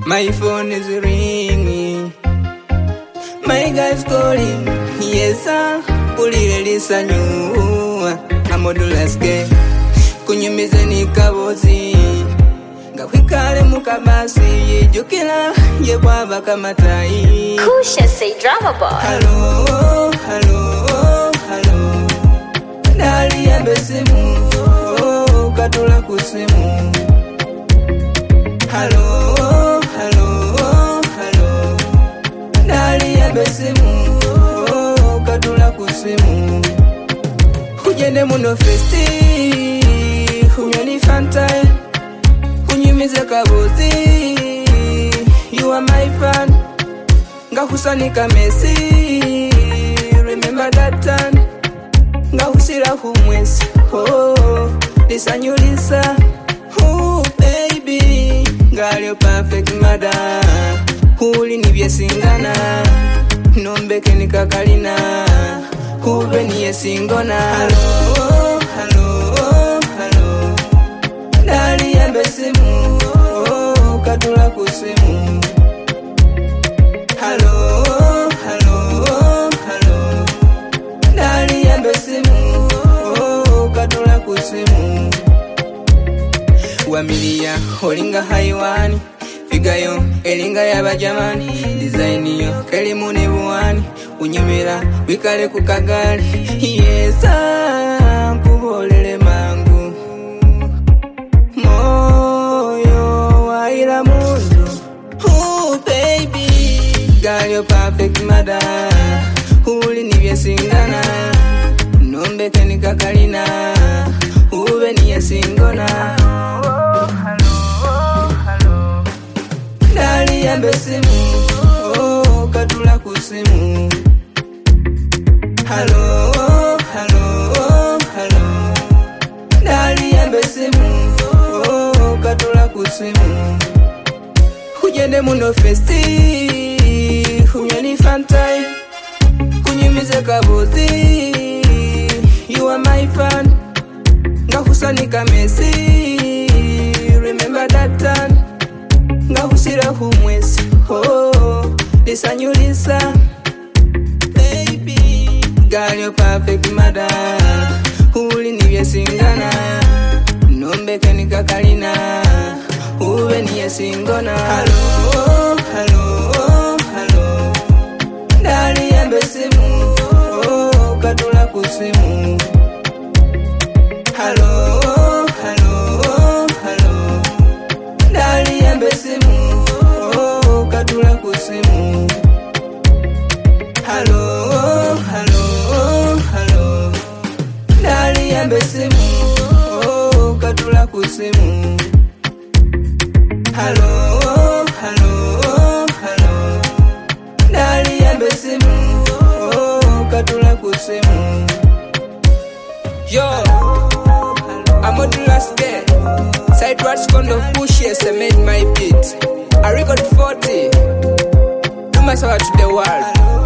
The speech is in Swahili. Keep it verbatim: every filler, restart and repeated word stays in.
My phone is ringing. My guy's calling. Yes, sir. Pulile lisanyu. Amodulaske. Kunyumize ni kabozi. Gawikale mukabasi. Jukila yebwaba kamatai. Kusha say drama boy. Hello, hello, hello. Dali ya besimu. Oh, katula kusimu. Hello, hello, hello. Dali ya besimu. Oh, katula kusimu. Kujende muno festi. Hunyoni fantai. Kunyumize kabozi. You are my fan. Ngahusanika Messi. Remember that time. Ngahusira humwesi. Oh, lisanyu lisa. Oh, baby. Girl, you're perfect, mother. Huli nivye singana. Nombeke nikakalina. Hube niye singona. Hello, hello, hello. Dali ya besimu. Oh, katula kusimu. Hello, hello, hello. Dali ya besimu. Oh, katula kusimu. Wamilia, holinga haiwani. Figayo, elinga ya bajamani. Design yo, kelimune buwani. Unyumira, wikale kukagali. Yesa, kubolele mangu. Moyo, waila mundu. Oh, baby. Girl, you're perfect, mother. Huli nivye singana. Nombeke nikakalina. Ube niye singona. Dali ya besimu. Oh, katula kusimu. Hello, hello, hello. Dali ya besimu. Oh, katula kusimu. Kujende muno festi. Hunyoni fantai. Kunyumize kabozi. You are my fan. Ngahusanika Messi. Remember that time. Ngahusira humwesi. Oh, lisanyu lisa. Baby. Girl, you're perfect, mother. Huli nivye singana. Nombeke nikakalina. Uwe niye singona. Hello, hello, hello. Dali ya besimu. Oh, katula kusimu. Hello, hello, hello. Dali ya besimu. Oh, katula kusimu. Hello, hello, hello. Dali ya besimu. Oh, katula kusimu. Hello, hello, hello. Dali ya besimu. Oh, katula kusimu. Yo, I'm on the last day. Sideways kondo push yes, I made my beat. I record forty. Do my soul to the world.